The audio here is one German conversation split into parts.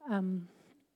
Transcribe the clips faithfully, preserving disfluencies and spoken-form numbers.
Ähm,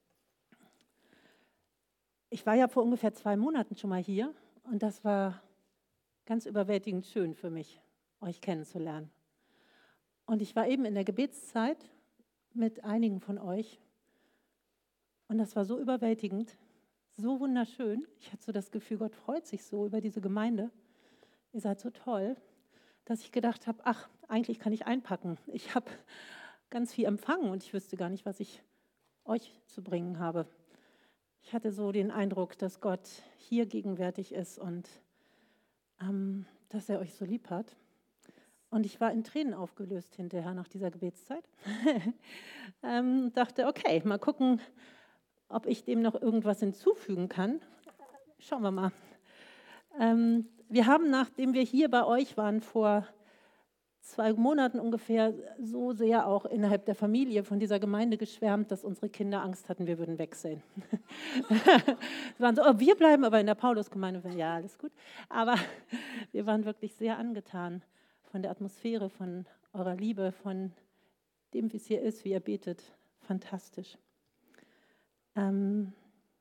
ich war ja vor ungefähr zwei Monaten schon mal hier und das war ganz überwältigend schön für mich, euch kennenzulernen. Und ich war eben in der Gebetszeit mit einigen von euch und das war so überwältigend, so wunderschön. Ich hatte so das Gefühl, Gott freut sich so über diese Gemeinde. Ihr seid so toll, dass ich gedacht habe, ach, eigentlich kann ich einpacken. Ich habe ganz viel empfangen und ich wüsste gar nicht, was ich euch zu bringen habe. Ich hatte so den Eindruck, dass Gott hier gegenwärtig ist und ähm, dass er euch so lieb hat. Und ich war in Tränen aufgelöst hinterher nach dieser Gebetszeit. ähm, dachte, okay, mal gucken, ob ich dem noch irgendwas hinzufügen kann. Schauen wir mal. Ähm, wir haben, nachdem wir hier bei euch waren, vor zwei Monaten ungefähr so sehr auch innerhalb der Familie von dieser Gemeinde geschwärmt, dass unsere Kinder Angst hatten, wir würden wechseln. Sie waren so, oh, wir bleiben aber in der Paulusgemeinde. Ja, alles gut. Aber wir waren wirklich sehr angetan von der Atmosphäre, von eurer Liebe, von dem, wie es hier ist, wie ihr betet. Fantastisch. Ähm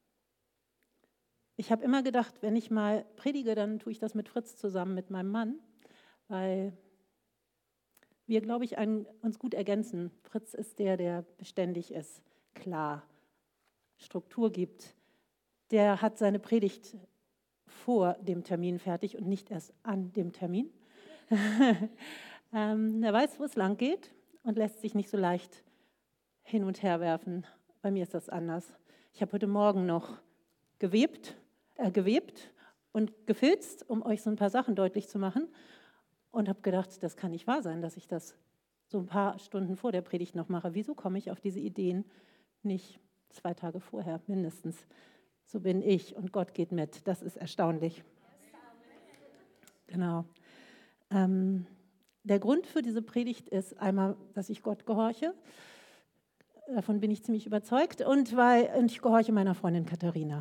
ich habe immer gedacht, wenn ich mal predige, dann tue ich das mit Fritz zusammen, mit meinem Mann, weil wir, glaube ich, einen, uns gut ergänzen. Fritz ist der, der beständig ist, klar, Struktur gibt. Der hat seine Predigt vor dem Termin fertig und nicht erst an dem Termin. ähm, er weiß, wo es lang geht und lässt sich nicht so leicht hin und her werfen. Bei mir ist das anders. Ich habe heute Morgen noch gewebt, äh, gewebt und gefilzt, um euch so ein paar Sachen deutlich zu machen. Und habe gedacht, das kann nicht wahr sein, dass ich das so ein paar Stunden vor der Predigt noch mache. Wieso komme ich auf diese Ideen nicht zwei Tage vorher mindestens? So bin ich und Gott geht mit. Das ist erstaunlich. Genau. Ähm, der Grund für diese Predigt ist einmal, dass ich Gott gehorche. Davon bin ich ziemlich überzeugt. Und weil und ich gehorche meiner Freundin Katharina.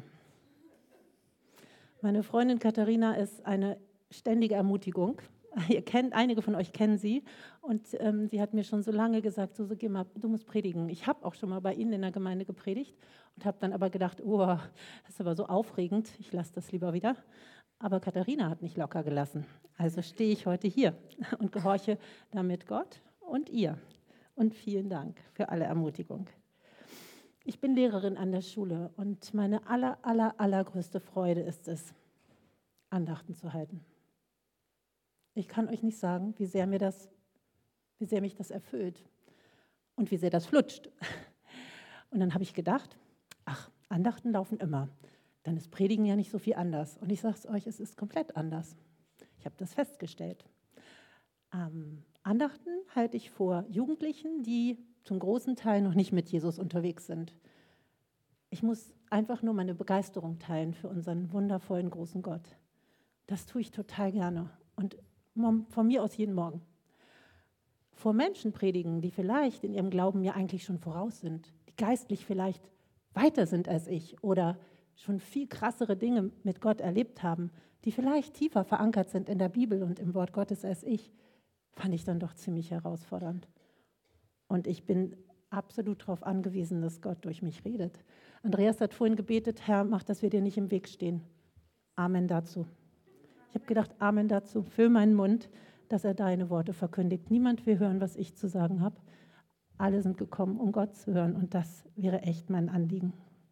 Meine Freundin Katharina ist eine ständige Ermutigung. Ihr kennt, einige von euch kennen sie und ähm, sie hat mir schon so lange gesagt, so, so geh mal, du musst predigen. Ich habe auch schon mal bei Ihnen in der Gemeinde gepredigt und habe dann aber gedacht, oh, das ist aber so aufregend, ich lasse das lieber wieder. Aber Katharina hat nicht locker gelassen. Also stehe ich heute hier und gehorche damit Gott und ihr. Und vielen Dank für alle Ermutigung. Ich bin Lehrerin an der Schule und meine aller, aller, allergrößte Freude ist es, Andachten zu halten. Ich kann euch nicht sagen, wie sehr mir das, wie sehr mich das erfüllt und wie sehr das flutscht. Und dann habe ich gedacht, ach, Andachten laufen immer. Dann ist Predigen ja nicht so viel anders. Und ich sage es euch, es ist komplett anders. Ich habe das festgestellt. Ähm, Andachten halte ich vor Jugendlichen, die zum großen Teil noch nicht mit Jesus unterwegs sind. Ich muss einfach nur meine Begeisterung teilen für unseren wundervollen großen Gott. Das tue ich total gerne und von mir aus jeden Morgen. Vor Menschen predigen, die vielleicht in ihrem Glauben mir eigentlich schon voraus sind, die geistlich vielleicht weiter sind als ich oder schon viel krassere Dinge mit Gott erlebt haben, die vielleicht tiefer verankert sind in der Bibel und im Wort Gottes als ich, fand ich dann doch ziemlich herausfordernd. Und ich bin absolut darauf angewiesen, dass Gott durch mich redet. Andreas hat vorhin gebetet, Herr, mach, dass wir dir nicht im Weg stehen. Amen dazu. Ich habe gedacht, Amen dazu, füll meinen Mund, dass er deine Worte verkündigt. Niemand will hören, was ich zu sagen habe. Alle sind gekommen, um Gott zu hören und das wäre echt mein Anliegen.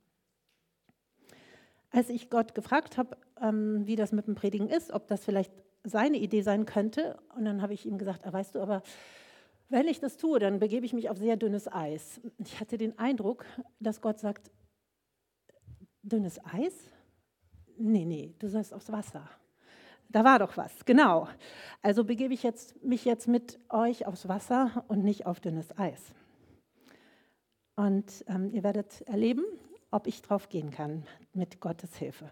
Als ich Gott gefragt habe, ähm, wie das mit dem Predigen ist, ob das vielleicht seine Idee sein könnte, und dann habe ich ihm gesagt, ah, weißt du, aber wenn ich das tue, dann begebe ich mich auf sehr dünnes Eis. Ich hatte den Eindruck, dass Gott sagt, dünnes Eis? Nee, nee, du sollst aufs Wasser. Da war doch was, genau. Also begebe ich jetzt, mich jetzt mit euch aufs Wasser und nicht auf dünnes Eis. Und ähm, ihr werdet erleben, ob ich drauf gehen kann mit Gottes Hilfe.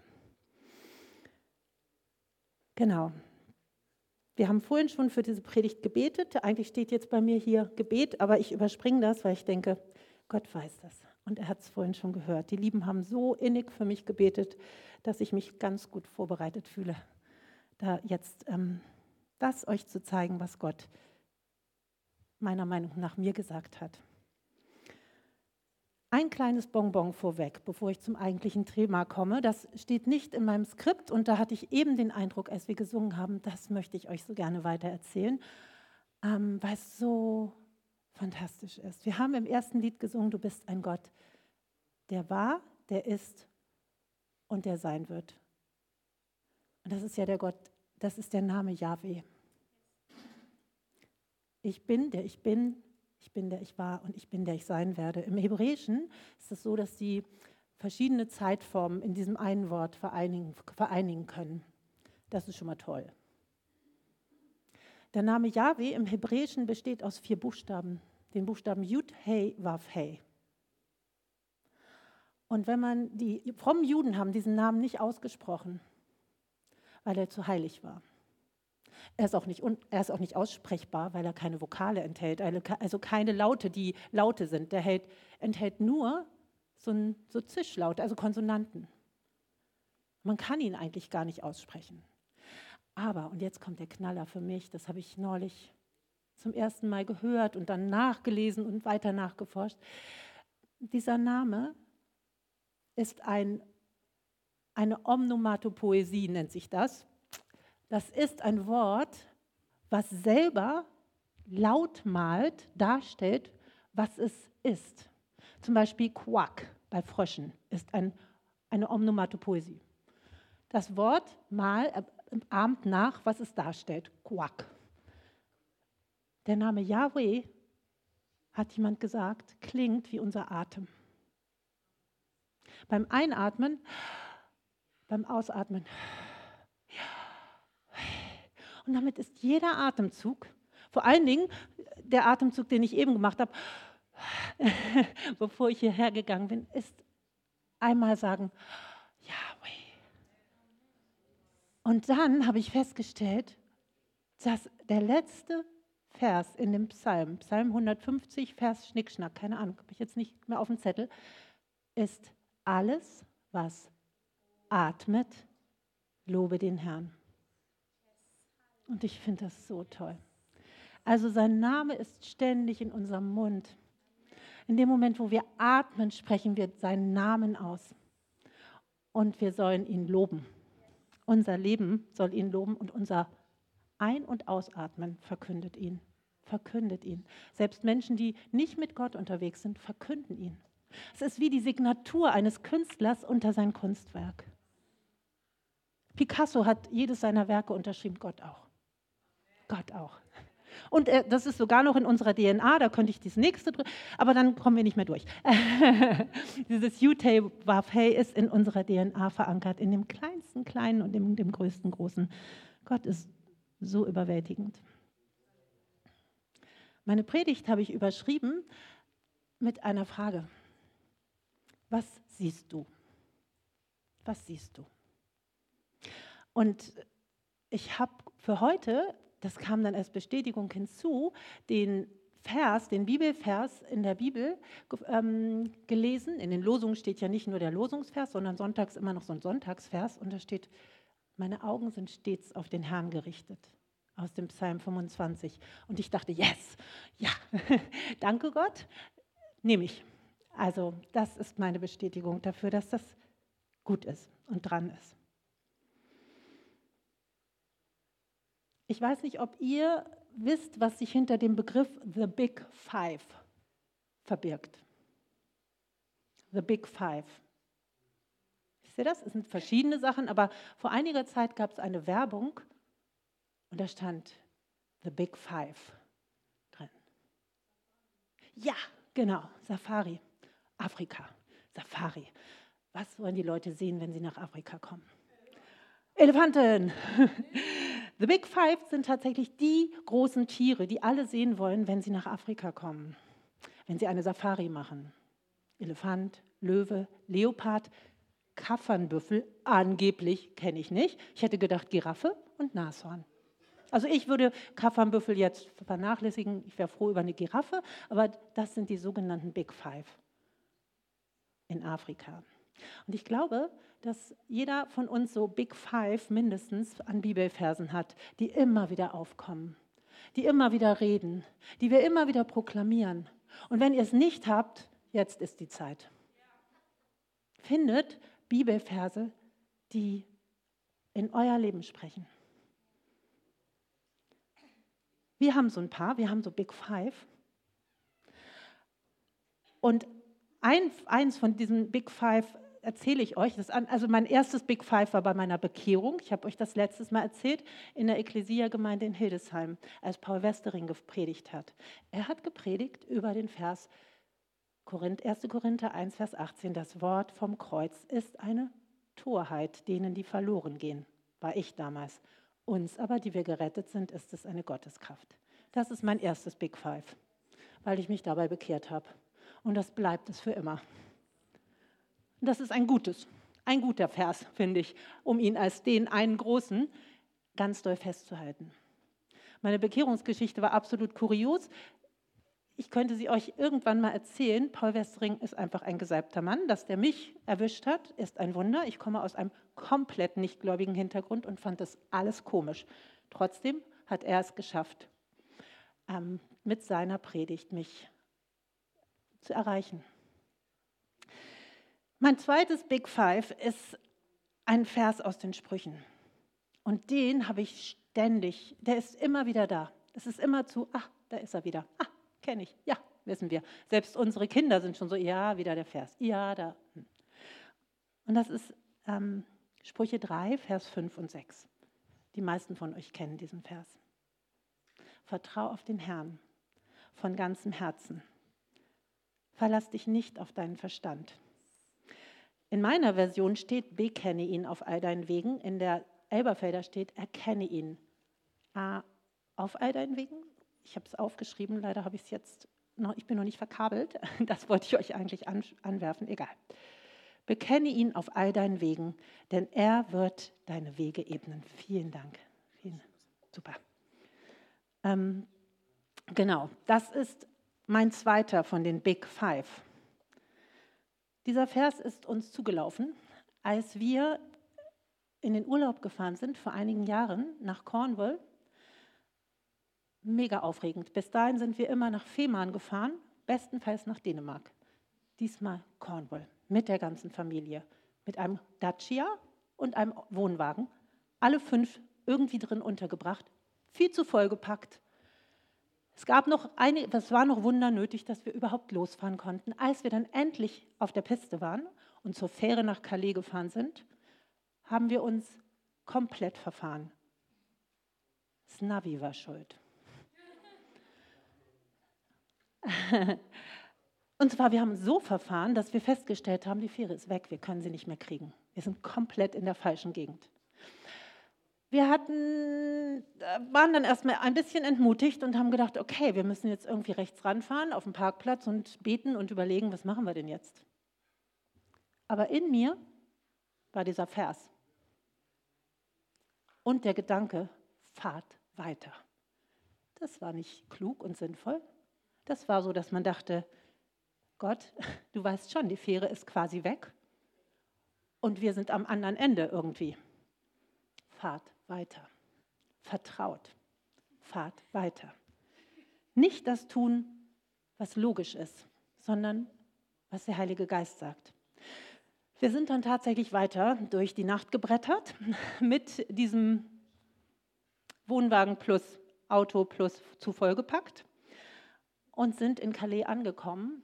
Genau. Wir haben vorhin schon für diese Predigt gebetet. Eigentlich steht jetzt bei mir hier Gebet, aber ich überspringe das, weil ich denke, Gott weiß das. Und er hat es vorhin schon gehört. Die Lieben haben so innig für mich gebetet, dass ich mich ganz gut vorbereitet fühle, da jetzt ähm, das euch zu zeigen, was Gott meiner Meinung nach mir gesagt hat. Ein kleines Bonbon vorweg, bevor ich zum eigentlichen Thema komme. Das steht nicht in meinem Skript und da hatte ich eben den Eindruck, als wir gesungen haben, das möchte ich euch so gerne weitererzählen, ähm, weil es so fantastisch ist. Wir haben im ersten Lied gesungen, du bist ein Gott, der war, der ist und der sein wird. Und das ist ja der Gott, das ist der Name Jahwe. Ich bin, der ich bin, ich bin, der ich war und ich bin, der ich sein werde. Im Hebräischen ist es so, dass sie verschiedene Zeitformen in diesem einen Wort vereinigen, vereinigen können. Das ist schon mal toll. Der Name Jahwe im Hebräischen besteht aus vier Buchstaben, den Buchstaben Yud, Hey, Vav, Hey. Und wenn man die frommen Juden haben diesen Namen nicht ausgesprochen, weil er zu heilig war. Er ist auch nicht, er ist auch nicht aussprechbar, weil er keine Vokale enthält, also keine Laute, die Laute sind. Der hält, enthält nur so, ein, so Zischlaute, also Konsonanten. Man kann ihn eigentlich gar nicht aussprechen. Aber, und jetzt kommt der Knaller für mich, das habe ich neulich zum ersten Mal gehört und dann nachgelesen und weiter nachgeforscht. Dieser Name ist ein, eine Omnomatopoesie, nennt sich das. Das ist ein Wort, was selber laut malt, darstellt, was es ist. Zum Beispiel Quack bei Fröschen ist ein, eine Omnomatopoesie. Das Wort mal ahmt nach, was es darstellt. Quack. Der Name Jahwe, hat jemand gesagt, klingt wie unser Atem. Beim Einatmen, beim Ausatmen. Und damit ist jeder Atemzug, vor allen Dingen der Atemzug, den ich eben gemacht habe, bevor ich hierher gegangen bin, ist einmal sagen, Jahwe. Und dann habe ich festgestellt, dass der letzte Vers in dem Psalm, Psalm hundertfünfzig, Vers Schnickschnack, keine Ahnung, habe ich jetzt nicht mehr auf dem Zettel, ist alles, was atmet, lobe den Herrn. Und ich finde das so toll. Also sein Name ist ständig in unserem Mund. In dem Moment, wo wir atmen, sprechen wir seinen Namen aus. Und wir sollen ihn loben. Unser Leben soll ihn loben und unser Ein- und Ausatmen verkündet ihn. Verkündet ihn. Selbst Menschen, die nicht mit Gott unterwegs sind, verkünden ihn. Es ist wie die Signatur eines Künstlers unter sein Kunstwerk. Picasso hat jedes seiner Werke unterschrieben, Gott auch. Gott auch. Und äh, das ist sogar noch in unserer D N A, da könnte ich das nächste, aber dann kommen wir nicht mehr durch. Dieses Yud-Hey, Vav-Hey ist in unserer D N A verankert, in dem kleinsten Kleinen und in dem größten Großen. Gott ist so überwältigend. Meine Predigt habe ich überschrieben mit einer Frage. Was siehst du? Was siehst du? Und ich habe für heute, das kam dann als Bestätigung hinzu, den Vers, den Bibelvers in der Bibel ähm, gelesen. In den Losungen steht ja nicht nur der Losungsvers, sondern sonntags immer noch so ein Sonntagsvers. Und da steht, meine Augen sind stets auf den Herrn gerichtet. Aus dem Psalm fünfundzwanzig. Und ich dachte, yes, ja, danke Gott, nehme ich. Also das ist meine Bestätigung dafür, dass das gut ist und dran ist. Ich weiß nicht, ob ihr wisst, was sich hinter dem Begriff The Big Five verbirgt. The Big Five. Wisst ihr das? Es sind verschiedene Sachen, aber vor einiger Zeit gab es eine Werbung und da stand The Big Five drin. Ja, genau, Safari, Afrika, Safari. Was wollen die Leute sehen, wenn sie nach Afrika kommen? Elefanten! The Big Five sind tatsächlich die großen Tiere, die alle sehen wollen, wenn sie nach Afrika kommen, wenn sie eine Safari machen. Elefant, Löwe, Leopard, Kaffernbüffel, angeblich kenne ich nicht. Ich hätte gedacht Giraffe und Nashorn. Also ich würde Kaffernbüffel jetzt vernachlässigen, ich wäre froh über eine Giraffe, aber das sind die sogenannten Big Five in Afrika. Und ich glaube, dass jeder von uns so Big Five mindestens an Bibelversen hat, die immer wieder aufkommen, die immer wieder reden, die wir immer wieder proklamieren. Und wenn ihr es nicht habt, Jetzt ist die Zeit. Findet Bibelverse, die in euer Leben sprechen. Wir haben so ein paar, wir haben so Big Five. Und ein, eins von diesen Big Five erzähle ich euch. Das an, also mein erstes Big Five war bei meiner Bekehrung. Ich habe euch das letztes Mal erzählt in der Ekklesia-Gemeinde in Hildesheim, als Paul Westering gepredigt hat. Er hat gepredigt über den Vers erster Korinther eins, Vers achtzehn. Das Wort vom Kreuz ist eine Torheit, denen, die verloren gehen. War ich damals. Uns aber, die wir gerettet sind, ist es eine Gotteskraft. Das ist mein erstes Big Five, weil ich mich dabei bekehrt habe. Und das bleibt es für immer. Und das ist ein gutes, ein guter Vers, finde ich, um ihn als den einen großen ganz doll festzuhalten. Meine Bekehrungsgeschichte war absolut kurios. Ich könnte sie euch irgendwann mal erzählen. Paul Westering ist einfach ein gesalbter Mann. Dass der mich erwischt hat, ist ein Wunder. Ich komme aus einem komplett nichtgläubigen Hintergrund und fand das alles komisch. Trotzdem hat er es geschafft, ähm, mit seiner Predigt mich zu erreichen. Mein zweites Big Five ist ein Vers aus den Sprüchen. Und den habe ich ständig, der ist immer wieder da. Es ist immer zu, ach, da ist er wieder. Ah, kenne ich. Ja, wissen wir. Selbst unsere Kinder sind schon so, ja, wieder der Vers. Ja, da. Und das ist ähm, Sprüche drei, Vers fünf und sechs. Die meisten von euch kennen diesen Vers. Vertrau auf den Herrn von ganzem Herzen. Verlass dich nicht auf deinen Verstand. In meiner Version steht, bekenne ihn auf all deinen Wegen. In der Elberfelder steht, erkenne ihn. Ah, auf all deinen Wegen? Ich habe es aufgeschrieben, leider habe ich es jetzt noch, ich bin noch nicht verkabelt. Das wollte ich euch eigentlich an, anwerfen, egal. Bekenne ihn auf all deinen Wegen, denn er wird deine Wege ebnen. Vielen Dank. Vielen, super. Ähm, genau, das ist mein zweiter von den Big Five. Dieser Vers ist uns zugelaufen, als wir in den Urlaub gefahren sind, vor einigen Jahren nach Cornwall. Mega aufregend. Bis dahin sind wir immer nach Fehmarn gefahren, bestenfalls nach Dänemark. Diesmal Cornwall, mit der ganzen Familie, mit einem Dacia und einem Wohnwagen. Alle fünf irgendwie drin untergebracht, viel zu vollgepackt. Es gab noch eine, das war noch Wunder nötig, dass wir überhaupt losfahren konnten. Als wir dann endlich auf der Piste waren und zur Fähre nach Calais gefahren sind, haben wir uns komplett verfahren. Das Navi war schuld. Und zwar, wir haben so verfahren, dass wir festgestellt haben, die Fähre ist weg, wir können sie nicht mehr kriegen. Wir sind komplett in der falschen Gegend. Wir hatten, waren dann erstmal ein bisschen entmutigt und haben gedacht, okay, wir müssen jetzt irgendwie rechts ranfahren auf den Parkplatz und beten und überlegen, was machen wir denn jetzt? Aber in mir war dieser Vers und der Gedanke, fahrt weiter. Das war nicht klug und sinnvoll. Das war so, dass man dachte, Gott, du weißt schon, die Fähre ist quasi weg und wir sind am anderen Ende irgendwie. Fahrt weiter. Vertraut. Fahrt weiter. Nicht das tun, was logisch ist, sondern was der Heilige Geist sagt. Wir sind dann tatsächlich weiter durch die Nacht gebrettert mit diesem Wohnwagen plus Auto plus zu vollgepackt und sind in Calais angekommen,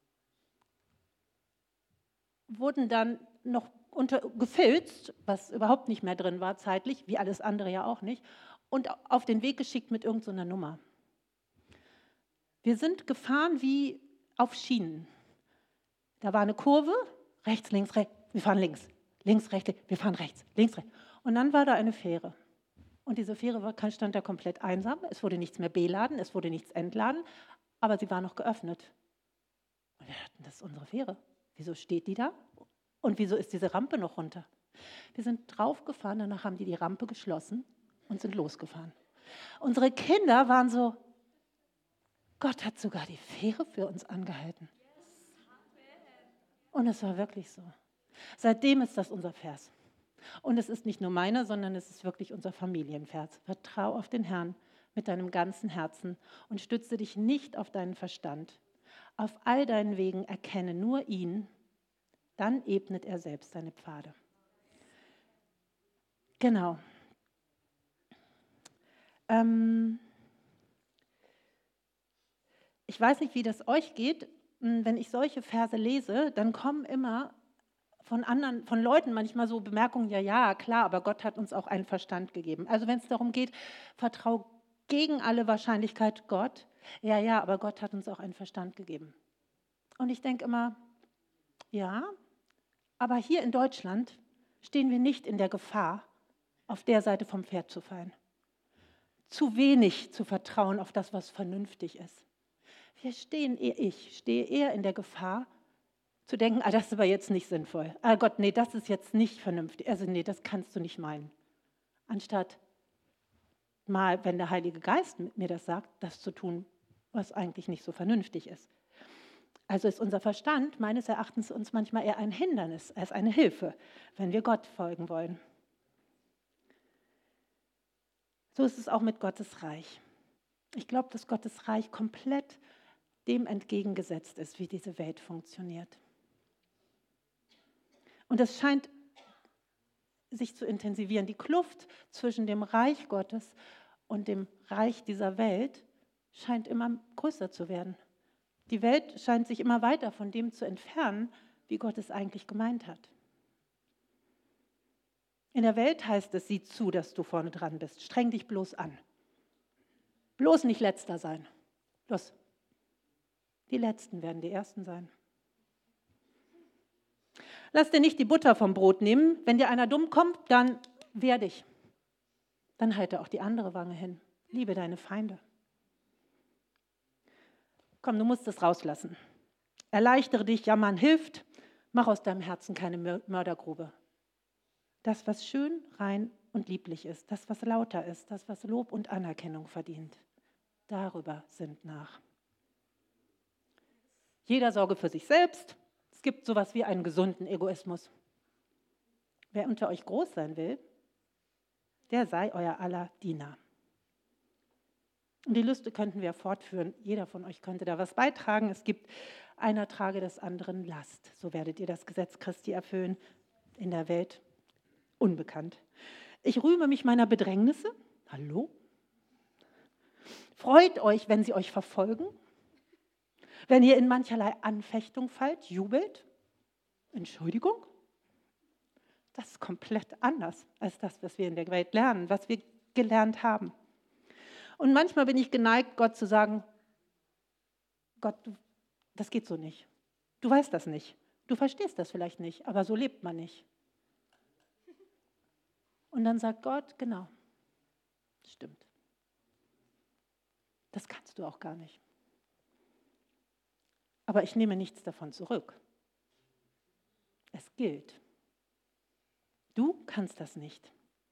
wurden dann noch unter, gefilzt, was überhaupt nicht mehr drin war zeitlich, wie alles andere ja auch nicht, und auf den Weg geschickt mit irgendeiner Nummer. Wir sind gefahren wie auf Schienen. Da war eine Kurve, rechts, links, rechts, wir fahren links, links, rechts, wir fahren rechts, links, rechts. Und dann war da eine Fähre. Und diese Fähre war, stand da komplett einsam, es wurde nichts mehr beladen, es wurde nichts entladen, aber sie war noch geöffnet. Und wir dachten, das ist unsere Fähre. Wieso steht die da? Und wieso ist diese Rampe noch runter? Wir sind draufgefahren, danach haben die die Rampe geschlossen und sind losgefahren. Unsere Kinder waren so, Gott hat sogar die Fähre für uns angehalten. Und es war wirklich so. Seitdem ist das unser Vers. Und es ist nicht nur meiner, sondern es ist wirklich unser Familienvers. Vertrau auf den Herrn mit deinem ganzen Herzen und stütze dich nicht auf deinen Verstand. Auf all deinen Wegen erkenne nur ihn, dann ebnet er selbst seine Pfade. Genau. Ähm ich weiß nicht, wie das euch geht. Wenn ich solche Verse lese, dann kommen immer von anderen, von Leuten manchmal so Bemerkungen, ja, ja, klar, aber Gott hat uns auch einen Verstand gegeben. Also wenn es darum geht, vertrau gegen alle Wahrscheinlichkeit Gott, ja, ja, aber Gott hat uns auch einen Verstand gegeben. Und ich denke immer, ja, aber hier in Deutschland stehen wir nicht in der Gefahr, auf der Seite vom Pferd zu fallen. Zu wenig zu vertrauen auf das, was vernünftig ist. Wir stehen, ich stehe eher in der Gefahr, zu denken, ah, das ist aber jetzt nicht sinnvoll. Ah Gott, nee, das ist jetzt nicht vernünftig. Also nee, das kannst du nicht meinen. Anstatt mal, wenn der Heilige Geist mir das sagt, das zu tun, was eigentlich nicht so vernünftig ist. Also ist unser Verstand meines Erachtens uns manchmal eher ein Hindernis als eine Hilfe, wenn wir Gott folgen wollen. So ist es auch mit Gottes Reich. Ich glaube, dass Gottes Reich komplett dem entgegengesetzt ist, wie diese Welt funktioniert. Und es scheint sich zu intensivieren. Die Kluft zwischen dem Reich Gottes und dem Reich dieser Welt scheint immer größer zu werden. Die Welt scheint sich immer weiter von dem zu entfernen, wie Gott es eigentlich gemeint hat. In der Welt heißt es, sieh zu, dass du vorne dran bist. Streng dich bloß an. Bloß nicht Letzter sein. Los. Die Letzten werden die Ersten sein. Lass dir nicht die Butter vom Brot nehmen. Wenn dir einer dumm kommt, dann wehr dich. Dann halte auch die andere Wange hin. Liebe deine Feinde. Komm, du musst es rauslassen. Erleichtere dich, jammern hilft. Mach aus deinem Herzen keine Mördergrube. Das, was schön, rein und lieblich ist, das, was lauter ist, das, was Lob und Anerkennung verdient, darüber sinnt nach. Jeder sorge für sich selbst. Es gibt sowas wie einen gesunden Egoismus. Wer unter euch groß sein will, der sei euer aller Diener. Und die Liste könnten wir fortführen. Jeder von euch könnte da was beitragen. Es gibt einer trage des anderen Last. So werdet ihr das Gesetz Christi erfüllen. In der Welt unbekannt. Ich rühme mich meiner Bedrängnisse. Hallo? Freut euch, wenn sie euch verfolgen. Wenn ihr in mancherlei Anfechtung fallt, jubelt. Entschuldigung? Das ist komplett anders als das, was wir in der Welt lernen, was wir gelernt haben. Und manchmal bin ich geneigt, Gott zu sagen, Gott, das geht so nicht. Du weißt das nicht. Du verstehst das vielleicht nicht, aber so lebt man nicht. Und dann sagt Gott, genau, stimmt. Das kannst du auch gar nicht. Aber ich nehme nichts davon zurück. Es gilt. Du kannst das nicht.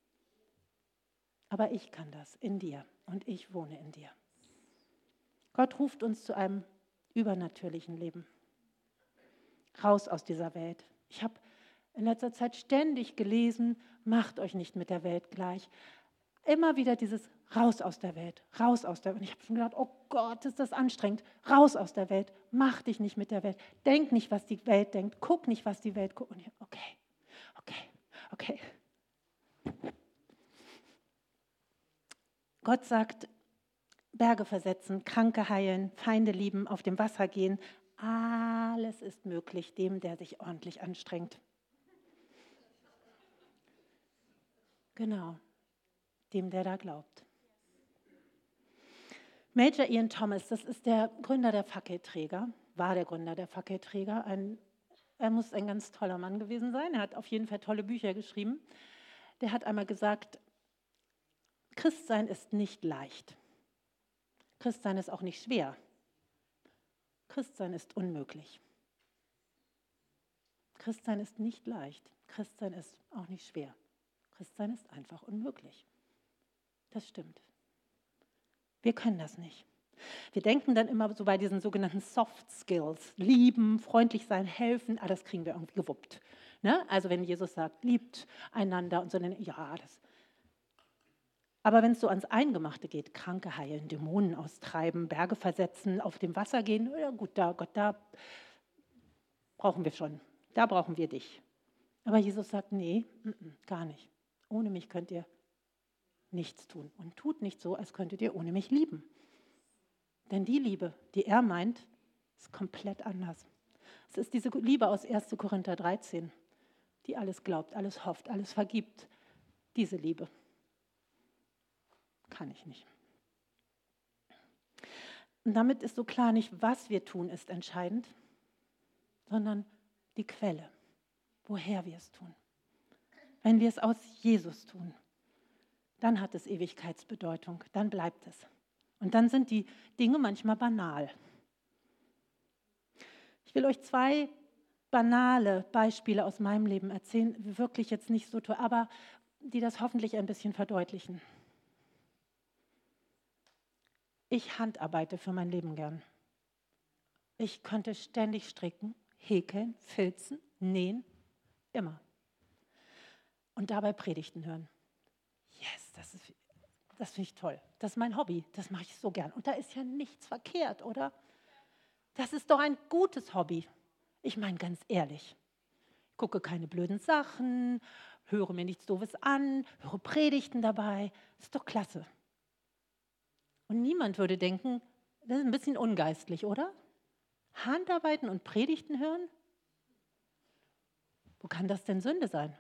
Aber ich kann das in dir und ich wohne in dir. Gott ruft uns zu einem übernatürlichen Leben. Raus aus dieser Welt. Ich habe in letzter Zeit ständig gelesen, macht euch nicht mit der Welt gleich. Immer wieder dieses raus aus der Welt, raus aus der Welt. Und ich habe schon gedacht, oh Gott, ist das anstrengend. Raus aus der Welt, mach dich nicht mit der Welt. Denk nicht, was die Welt denkt. Guck nicht, was die Welt guckt. Und ich, okay, okay, okay. Gott sagt, Berge versetzen, Kranke heilen, Feinde lieben, auf dem Wasser gehen. Alles ist möglich dem, der sich ordentlich anstrengt. Genau, dem, der da glaubt. Major Ian Thomas, das ist der Gründer der Fackelträger, war der Gründer der Fackelträger. Ein, er muss ein ganz toller Mann gewesen sein. Er hat auf jeden Fall tolle Bücher geschrieben. Der hat einmal gesagt, Christsein ist nicht leicht. Christsein ist auch nicht schwer. Christsein ist unmöglich. Christsein ist nicht leicht. Christsein ist auch nicht schwer. Christsein ist einfach unmöglich. Das stimmt. Wir können das nicht. Wir denken dann immer so bei diesen sogenannten Soft Skills, lieben, freundlich sein, helfen, ah, das kriegen wir irgendwie gewuppt. Ne? Also wenn Jesus sagt, liebt einander und so, dann, ja, das. Aber wenn es so ans Eingemachte geht, Kranke heilen, Dämonen austreiben, Berge versetzen, auf dem Wasser gehen, ja gut, da, Gott, da brauchen wir schon, da brauchen wir dich. Aber Jesus sagt, nee, m -m, gar nicht. Ohne mich könnt ihr nichts tun. Und tut nicht so, als könntet ihr ohne mich lieben. Denn die Liebe, die er meint, ist komplett anders. Es ist diese Liebe aus erster Korinther dreizehn, die alles glaubt, alles hofft, alles vergibt. Diese Liebe kann ich nicht. Und damit ist so klar, nicht was wir tun, ist entscheidend, sondern die Quelle, woher wir es tun. Wenn wir es aus Jesus tun, dann hat es Ewigkeitsbedeutung, dann bleibt es. Und dann sind die Dinge manchmal banal. Ich will euch zwei banale Beispiele aus meinem Leben erzählen, wirklich jetzt nicht so toll, aber die das hoffentlich ein bisschen verdeutlichen. Ich handarbeite für mein Leben gern. Ich konnte ständig stricken, häkeln, filzen, nähen, immer. Und dabei Predigten hören. Yes, das ist, das finde ich toll. Das ist mein Hobby, das mache ich so gern. Und da ist ja nichts verkehrt, oder? Das ist doch ein gutes Hobby. Ich meine ganz ehrlich, ich gucke keine blöden Sachen, höre mir nichts Doofes an, höre Predigten dabei. Das ist doch klasse. Und niemand würde denken, das ist ein bisschen ungeistlich, oder? Handarbeiten und Predigten hören? Wo kann das denn Sünde sein?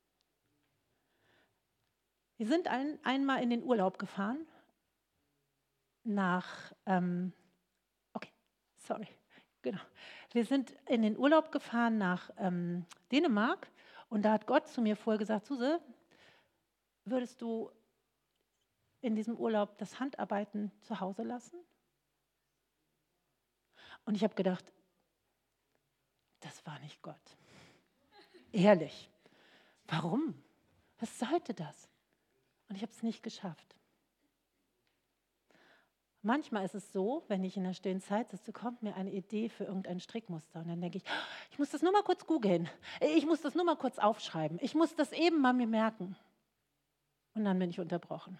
Wir sind ein, einmal in den Urlaub gefahren nach, ähm, okay, sorry, genau. Wir sind in den Urlaub gefahren nach ähm, Dänemark und da hat Gott zu mir vorher gesagt, Suse, würdest du in diesem Urlaub das Handarbeiten zu Hause lassen? Und ich habe gedacht, das war nicht Gott. Ehrlich. Warum? Was sollte das? Und ich habe es nicht geschafft. Manchmal ist es so, wenn ich in der stillen Zeit sitze, kommt mir eine Idee für irgendein Strickmuster. Und dann denke ich, ich muss das nur mal kurz googeln. Ich muss das nur mal kurz aufschreiben. Ich muss das eben mal mir merken. Und dann bin ich unterbrochen.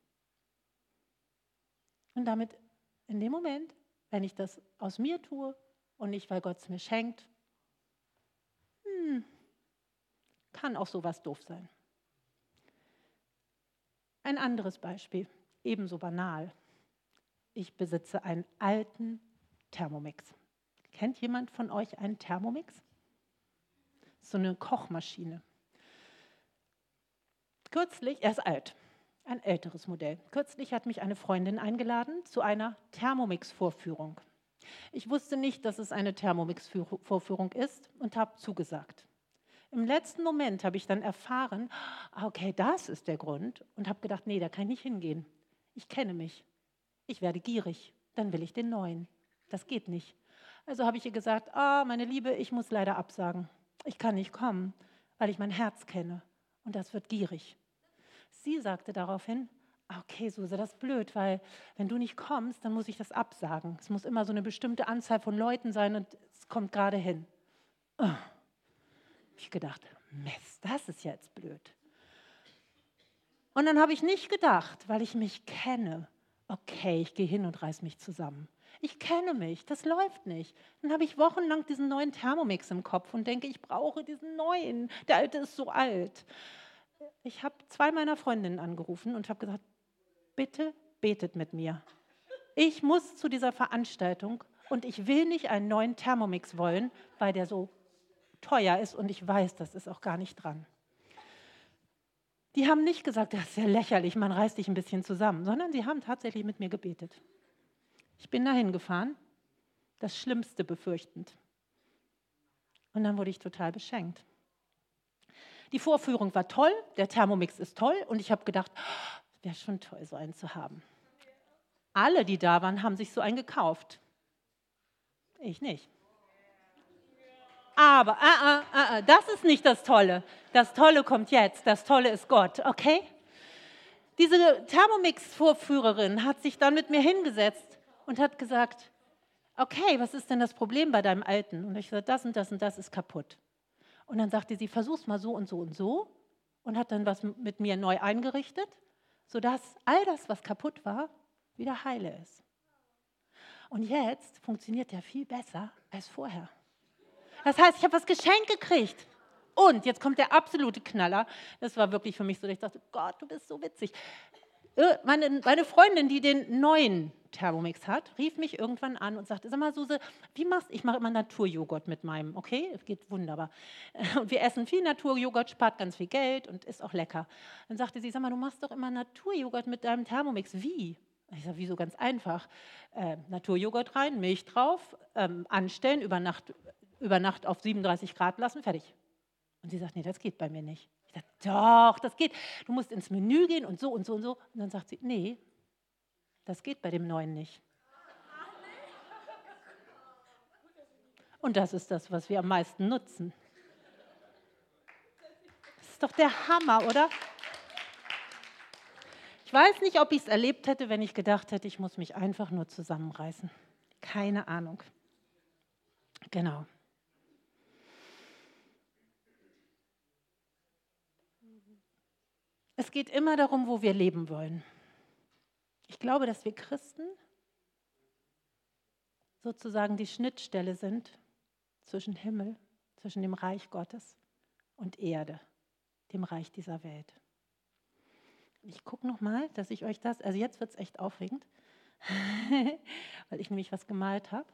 Und damit, in dem Moment, wenn ich das aus mir tue und nicht, weil Gott es mir schenkt, hm, kann auch sowas doof sein. Ein anderes Beispiel, ebenso banal. Ich besitze einen alten Thermomix. Kennt jemand von euch einen Thermomix? So eine Kochmaschine. Kürzlich, er ist alt, ein älteres Modell. Kürzlich hat mich eine Freundin eingeladen zu einer Thermomix-Vorführung. Ich wusste nicht, dass es eine Thermomix-Vorführung ist und habe zugesagt. Im letzten Moment habe ich dann erfahren, okay, das ist der Grund und habe gedacht, nee, da kann ich nicht hingehen. Ich kenne mich. Ich werde gierig, dann will ich den neuen. Das geht nicht. Also habe ich ihr gesagt, ah, meine Liebe, ich muss leider absagen. Ich kann nicht kommen, weil ich mein Herz kenne und das wird gierig. Sie sagte daraufhin, okay, Suse, das ist blöd, weil wenn du nicht kommst, dann muss ich das absagen. Es muss immer so eine bestimmte Anzahl von Leuten sein und es kommt gerade hin. Oh. Habe ich gedacht, Mist, das ist jetzt blöd. Und dann habe ich nicht gedacht, weil ich mich kenne, okay, ich gehe hin und reiß mich zusammen. Ich kenne mich, das läuft nicht. Dann habe ich wochenlang diesen neuen Thermomix im Kopf und denke, ich brauche diesen neuen. Der alte ist so alt. Ich habe zwei meiner Freundinnen angerufen und habe gesagt, bitte betet mit mir. Ich muss zu dieser Veranstaltung und ich will nicht einen neuen Thermomix wollen, weil der so teuer ist und ich weiß, das ist auch gar nicht dran. Die haben nicht gesagt, das ist ja lächerlich, man reißt dich ein bisschen zusammen, sondern sie haben tatsächlich mit mir gebetet. Ich bin dahin gefahren, das Schlimmste befürchtend. Und dann wurde ich total beschenkt. Die Vorführung war toll, der Thermomix ist toll und ich habe gedacht, es wäre schon toll, so einen zu haben. Alle, die da waren, haben sich so einen gekauft. Ich nicht. Aber, ah, ah, ah, das ist nicht das Tolle. Das Tolle kommt jetzt. Das Tolle ist Gott, okay? Diese Thermomix-Vorführerin hat sich dann mit mir hingesetzt und hat gesagt, okay, was ist denn das Problem bei deinem Alten? Und ich sagte, das und das und das ist kaputt. Und dann sagte sie, versuch's mal so und so und so und hat dann was mit mir neu eingerichtet. sodass all das, was kaputt war, wieder heile ist. Und jetzt funktioniert der viel besser als vorher. Das heißt, ich habe was geschenkt gekriegt. Und jetzt kommt der absolute Knaller. Das war wirklich für mich so, dass ich dachte, Gott, du bist so witzig. Meine, meine Freundin, die den neuen Thermomix hat, rief mich irgendwann an und sagte, sag mal Suse, wie machst du? Ich mache immer Naturjoghurt mit meinem, okay? Geht wunderbar. Und wir essen viel Naturjoghurt, spart ganz viel Geld und ist auch lecker. Dann sagte sie, sag mal, du machst doch immer Naturjoghurt mit deinem Thermomix. Wie? Ich sage, wieso? Ganz einfach. Äh, Naturjoghurt rein, Milch drauf, ähm, anstellen, über Nacht, über Nacht auf siebenunddreißig Grad lassen, fertig. Und sie sagt, nee, das geht bei mir nicht. Ich sage, doch, das geht. Du musst ins Menü gehen und so und so und so. Und dann sagt sie, nee, das geht bei dem Neuen nicht. Und das ist das, was wir am meisten nutzen. Das ist doch der Hammer, oder? Ich weiß nicht, ob ich es erlebt hätte, wenn ich gedacht hätte, ich muss mich einfach nur zusammenreißen. Keine Ahnung. Genau. Es geht immer darum, wo wir leben wollen. Ich glaube, dass wir Christen sozusagen die Schnittstelle sind zwischen Himmel, zwischen dem Reich Gottes und Erde, dem Reich dieser Welt. Ich gucke nochmal, dass ich euch das, also jetzt wird es echt aufregend, weil ich nämlich was gemalt habe.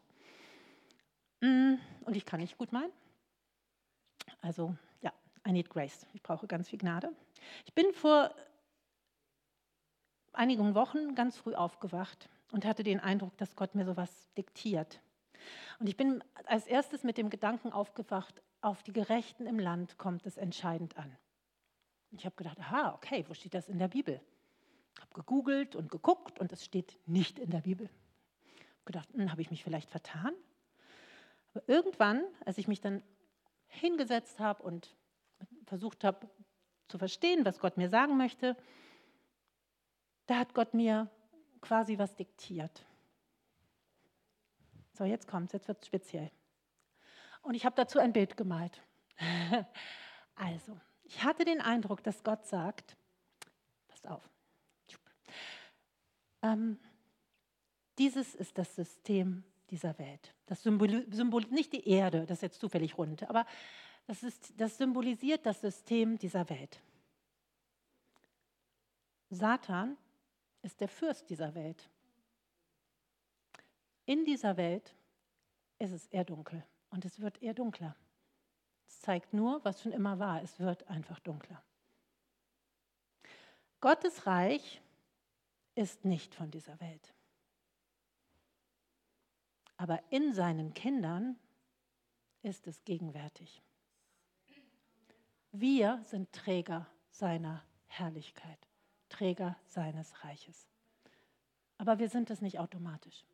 Und ich kann nicht gut malen. Also ja, I need grace. Ich brauche ganz viel Gnade. Ich bin vor einigen Wochen ganz früh aufgewacht und hatte den Eindruck, dass Gott mir sowas diktiert. Und ich bin als erstes mit dem Gedanken aufgewacht, auf die Gerechten im Land kommt es entscheidend an. Ich habe gedacht, aha, okay, wo steht das in der Bibel? Ich habe gegoogelt und geguckt und es steht nicht in der Bibel. Ich habe gedacht, hm, habe ich mich vielleicht vertan? Aber irgendwann, als ich mich dann hingesetzt habe und versucht habe zu verstehen, was Gott mir sagen möchte, da hat Gott mir quasi was diktiert. So, jetzt kommt's, jetzt wird es speziell. Und ich habe dazu ein Bild gemalt. Also, ich hatte den Eindruck, dass Gott sagt, passt auf, ähm, dieses ist das System dieser Welt. Das symbolisiert nicht die Erde, das ist jetzt zufällig rund, aber das, ist, das symbolisiert das System dieser Welt. Satan ist der Fürst dieser Welt. In dieser Welt ist es eher dunkel und es wird eher dunkler. Es zeigt nur, was schon immer war, es wird einfach dunkler. Gottes Reich ist nicht von dieser Welt. Aber in seinen Kindern ist es gegenwärtig. Wir sind Träger seiner Herrlichkeit, Träger seines Reiches. Aber wir sind es nicht automatisch.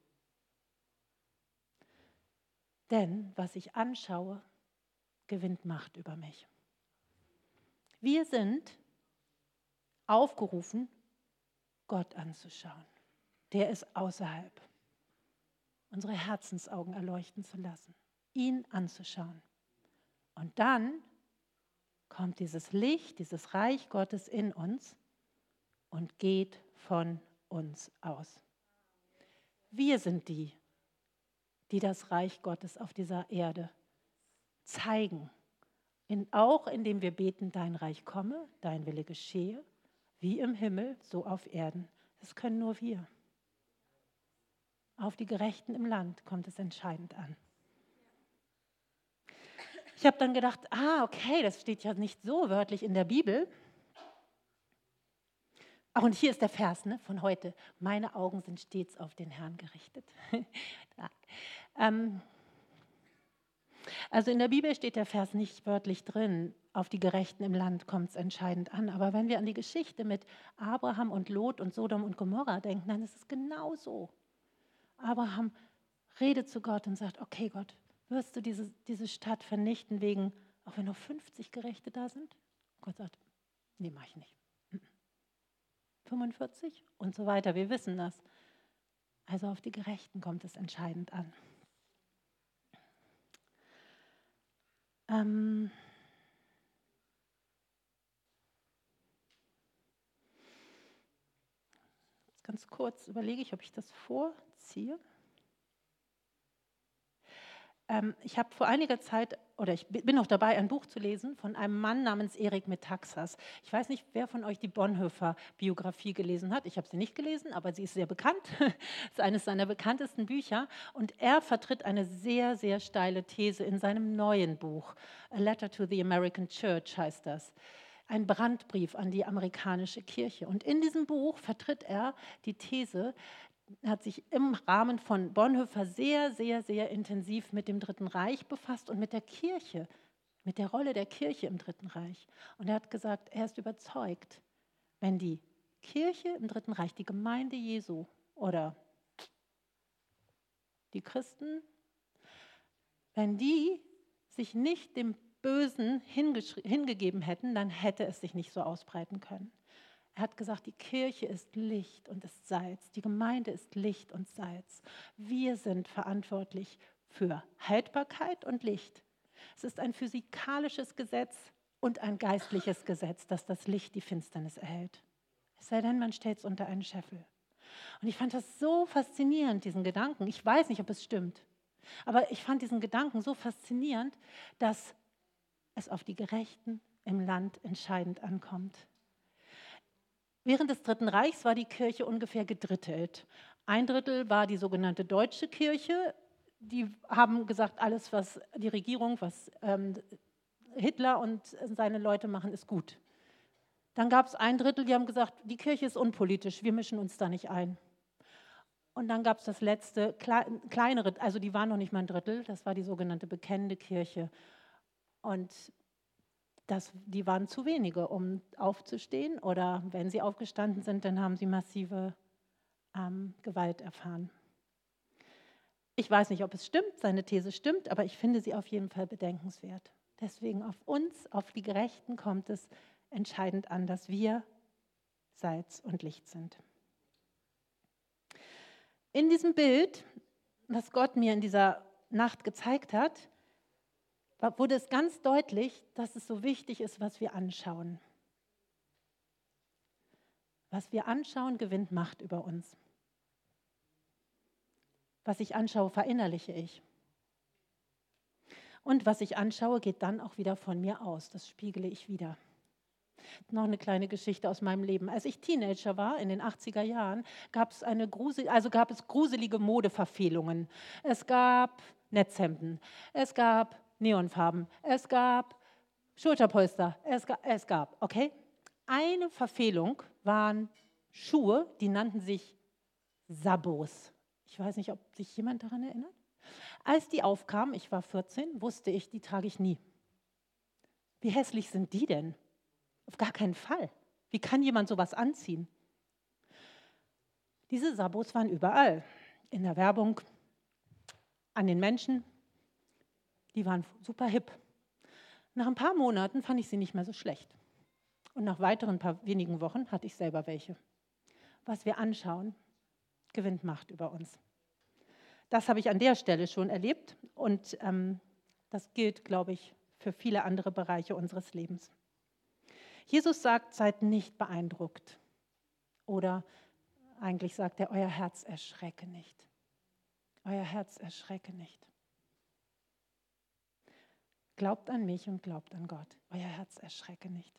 Denn was ich anschaue, gewinnt Macht über mich. Wir sind aufgerufen, Gott anzuschauen. Der ist außerhalb. Unsere Herzensaugen erleuchten zu lassen, ihn anzuschauen. Und dann kommt dieses Licht, dieses Reich Gottes in uns und geht von uns aus. Wir sind die, die das Reich Gottes auf dieser Erde zeigen. In, auch indem wir beten, dein Reich komme, dein Wille geschehe, wie im Himmel, so auf Erden. Das können nur wir. Auf die Gerechten im Land kommt es entscheidend an. Ich habe dann gedacht, ah, okay, das steht ja nicht so wörtlich in der Bibel. Ach, und hier ist der Vers, ne, von heute. Meine Augen sind stets auf den Herrn gerichtet. ähm, also in der Bibel steht der Vers nicht wörtlich drin, auf die Gerechten im Land kommt es entscheidend an. Aber wenn wir an die Geschichte mit Abraham und Lot und Sodom und Gomorra denken, dann ist es genau so. Abraham redet zu Gott und sagt, okay Gott, wirst du diese, diese Stadt vernichten wegen, auch wenn nur fünfzig Gerechte da sind? Gott sagt, nee, mache ich nicht. fünfundvierzig und so weiter, wir wissen das. Also auf die Gerechten kommt es entscheidend an. Ähm Ganz kurz überlege ich, ob ich das vorziehe. Ähm, ich habe vor einiger Zeit, oder ich bin noch dabei, ein Buch zu lesen von einem Mann namens Erik Metaxas. Ich weiß nicht, wer von euch die Bonhoeffer-Biografie gelesen hat. Ich habe sie nicht gelesen, aber sie ist sehr bekannt. Das ist eines seiner bekanntesten Bücher. Und er vertritt eine sehr, sehr steile These in seinem neuen Buch. A Letter to the American Church heißt das. Ein Brandbrief an die amerikanische Kirche. Und in diesem Buch vertritt er die These, er hat sich im Rahmen von Bonhoeffer sehr, sehr, sehr intensiv mit dem Dritten Reich befasst und mit der Kirche, mit der Rolle der Kirche im Dritten Reich. Und er hat gesagt, er ist überzeugt, wenn die Kirche im Dritten Reich, die Gemeinde Jesu oder die Christen, wenn die sich nicht dem Bösen hingegeben hätten, dann hätte es sich nicht so ausbreiten können. Er hat gesagt, die Kirche ist Licht und ist Salz. Die Gemeinde ist Licht und Salz. Wir sind verantwortlich für Haltbarkeit und Licht. Es ist ein physikalisches Gesetz und ein geistliches Gesetz, dass das Licht die Finsternis erhält. Es sei denn, man stellt es unter einen Scheffel. Und ich fand das so faszinierend, diesen Gedanken. Ich weiß nicht, ob es stimmt, aber ich fand diesen Gedanken so faszinierend, dass es auf die Gerechten im Land entscheidend ankommt. Während des Dritten Reichs war die Kirche ungefähr gedrittelt. Ein Drittel war die sogenannte Deutsche Kirche. Die haben gesagt, alles, was die Regierung, was ähm, Hitler und seine Leute machen, ist gut. Dann gab es ein Drittel, die haben gesagt, die Kirche ist unpolitisch, wir mischen uns da nicht ein. Und dann gab es das letzte, kleinere, also die waren noch nicht mal ein Drittel, das war die sogenannte bekennende Kirche. Und Das, die waren zu wenige, um aufzustehen, oder wenn sie aufgestanden sind, dann haben sie massive ähm, Gewalt erfahren. Ich weiß nicht, ob es stimmt, seine These stimmt, aber ich finde sie auf jeden Fall bedenkenswert. Deswegen auf uns, auf die Gerechten kommt es entscheidend an, dass wir Salz und Licht sind. In diesem Bild, was Gott mir in dieser Nacht gezeigt hat, wurde es ganz deutlich, dass es so wichtig ist, was wir anschauen. Was wir anschauen, gewinnt Macht über uns. Was ich anschaue, verinnerliche ich. Und was ich anschaue, geht dann auch wieder von mir aus. Das spiegele ich wieder. Noch eine kleine Geschichte aus meinem Leben. Als ich Teenager war, in den achtziger Jahren, gab es eine grusel, also gab es gruselige Modeverfehlungen. Es gab Netzhemden, es gab Neonfarben, es gab Schulterpolster, es gab, es gab, okay? Eine Verfehlung waren Schuhe, die nannten sich Sabbos. Ich weiß nicht, ob sich jemand daran erinnert. Als die aufkamen, ich war vierzehn, wusste ich, die trage ich nie. Wie hässlich sind die denn? Auf gar keinen Fall. Wie kann jemand sowas anziehen? Diese Sabbos waren überall. In der Werbung, an den Menschen. Die waren super hip. Nach ein paar Monaten fand ich sie nicht mehr so schlecht. Und nach weiteren paar wenigen Wochen hatte ich selber welche. Was wir anschauen, gewinnt Macht über uns. Das habe ich an der Stelle schon erlebt und ähm, das gilt, glaube ich, für viele andere Bereiche unseres Lebens. Jesus sagt, seid nicht beeindruckt. Oder eigentlich sagt er, euer Herz erschrecke nicht. Euer Herz erschrecke nicht. Glaubt an mich und glaubt an Gott. Euer Herz erschrecke nicht.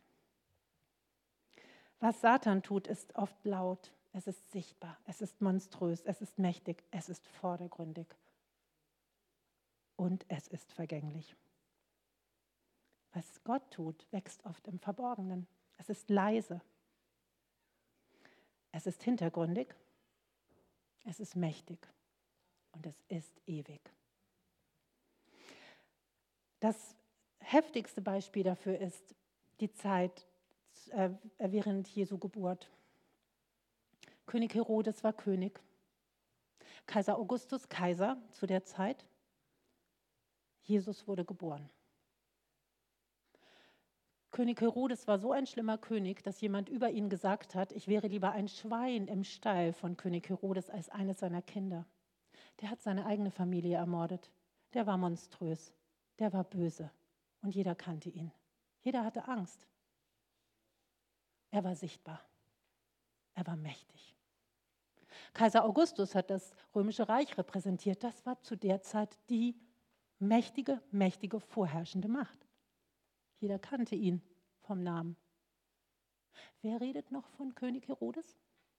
Was Satan tut, ist oft laut. Es ist sichtbar. Es ist monströs. Es ist mächtig. Es ist vordergründig. Und es ist vergänglich. Was Gott tut, wächst oft im Verborgenen. Es ist leise. Es ist hintergründig. Es ist mächtig. Und es ist ewig. Das heftigste Beispiel dafür ist die Zeit äh, während Jesu Geburt. König Herodes war König. Kaiser Augustus Kaiser zu der Zeit. Jesus wurde geboren. König Herodes war so ein schlimmer König, dass jemand über ihn gesagt hat, ich wäre lieber ein Schwein im Stall von König Herodes als eines seiner Kinder. Der hat seine eigene Familie ermordet. Der war monströs. Der war böse und jeder kannte ihn. Jeder hatte Angst. Er war sichtbar. Er war mächtig. Kaiser Augustus hat das Römische Reich repräsentiert. Das war zu der Zeit die mächtige, mächtige vorherrschende Macht. Jeder kannte ihn vom Namen. Wer redet noch von König Herodes?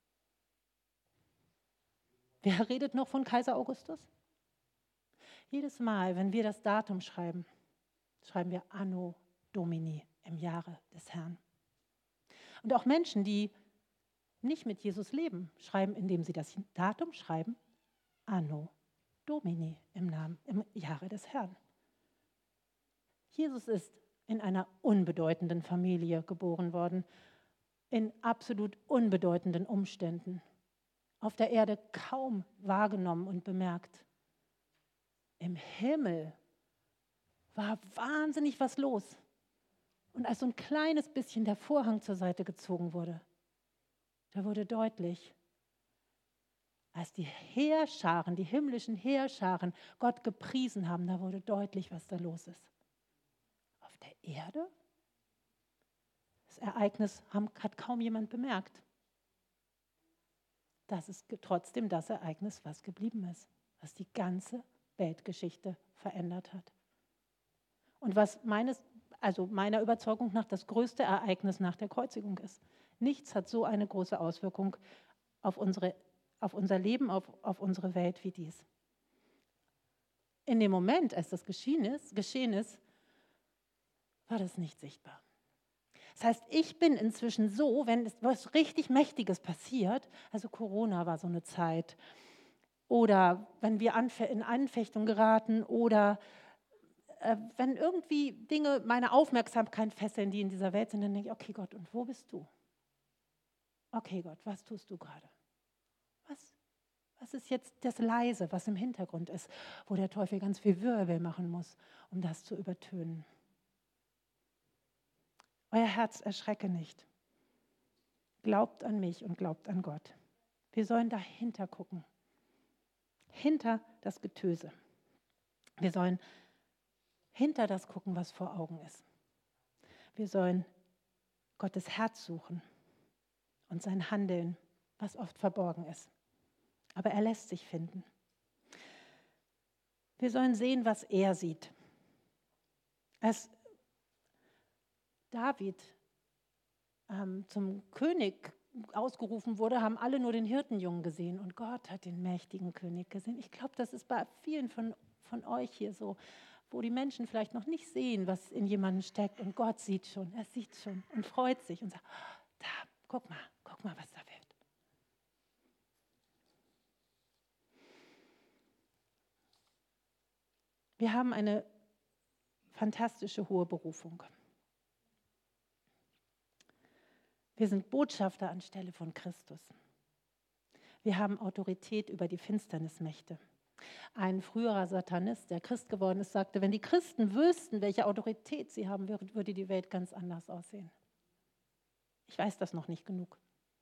Wer redet noch von Kaiser Augustus? Jedes Mal, wenn wir das Datum schreiben, schreiben wir Anno Domini, im Jahre des Herrn. Und auch Menschen, die nicht mit Jesus leben, schreiben, indem sie das Datum schreiben, Anno Domini, im Namen, im Jahre des Herrn. Jesus ist in einer unbedeutenden Familie geboren worden, in absolut unbedeutenden Umständen, auf der Erde kaum wahrgenommen und bemerkt. Im Himmel war wahnsinnig was los. Und als so ein kleines bisschen der Vorhang zur Seite gezogen wurde, da wurde deutlich, als die Heerscharen, die himmlischen Heerscharen Gott gepriesen haben, da wurde deutlich, was da los ist. Auf der Erde? Das Ereignis hat kaum jemand bemerkt. Das ist trotzdem das Ereignis, was geblieben ist, was die ganze Weltgeschichte verändert hat. Und was meines, also meiner Überzeugung nach das größte Ereignis nach der Kreuzigung ist. Nichts hat so eine große Auswirkung auf, unsere, auf unser Leben, auf, auf unsere Welt wie dies. In dem Moment, als das geschehen ist, geschehen ist, war das nicht sichtbar. Das heißt, ich bin inzwischen so, wenn etwas richtig Mächtiges passiert, also Corona war so eine Zeit, oder wenn wir in Anfechtung geraten oder äh, wenn irgendwie Dinge meine Aufmerksamkeit fesseln, die in dieser Welt sind, dann denke ich, okay Gott, und wo bist du? Okay Gott, was tust du gerade? Was, was ist jetzt das Leise, was im Hintergrund ist, wo der Teufel ganz viel Wirbel machen muss, um das zu übertönen? Euer Herz erschrecke nicht. Glaubt an mich und glaubt an Gott. Wir sollen dahinter gucken. Hinter das Getöse. Wir sollen hinter das gucken, was vor Augen ist. Wir sollen Gottes Herz suchen und sein Handeln, was oft verborgen ist. Aber er lässt sich finden. Wir sollen sehen, was er sieht. Als David ähm, zum König ausgerufen wurde, haben alle nur den Hirtenjungen gesehen und Gott hat den mächtigen König gesehen. Ich glaube, das ist bei vielen von, von euch hier so, wo die Menschen vielleicht noch nicht sehen, was in jemandem steckt und Gott sieht schon, er sieht schon und freut sich und sagt, oh, da, guck mal, guck mal, was da wird. Wir haben eine fantastische hohe Berufung. Wir sind Botschafter anstelle von Christus. Wir haben Autorität über die Finsternismächte. Ein früherer Satanist, der Christ geworden ist, sagte, wenn die Christen wüssten, welche Autorität sie haben, würde die Welt ganz anders aussehen. Ich weiß das noch nicht genug.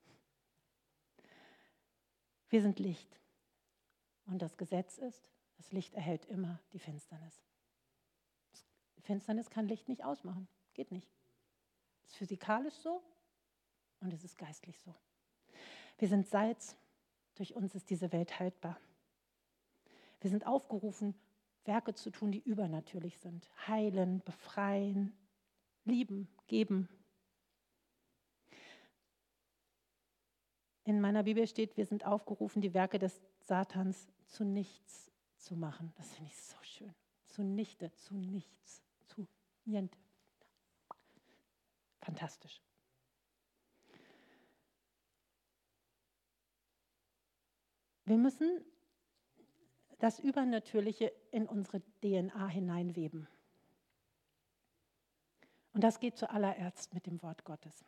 Wir sind Licht. Und das Gesetz ist, das Licht erhält immer die Finsternis. Die Finsternis kann Licht nicht ausmachen. Geht nicht. Das ist physikalisch so. Und es ist geistlich so. Wir sind Salz, durch uns ist diese Welt haltbar. Wir sind aufgerufen, Werke zu tun, die übernatürlich sind. Heilen, befreien, lieben, geben. In meiner Bibel steht, wir sind aufgerufen, die Werke des Satans zu nichts zu machen. Das finde ich so schön. Zunichte, zu nichts, zu niente. Fantastisch. Wir müssen das Übernatürliche in unsere D N A hineinweben. Und das geht zuallererst mit dem Wort Gottes.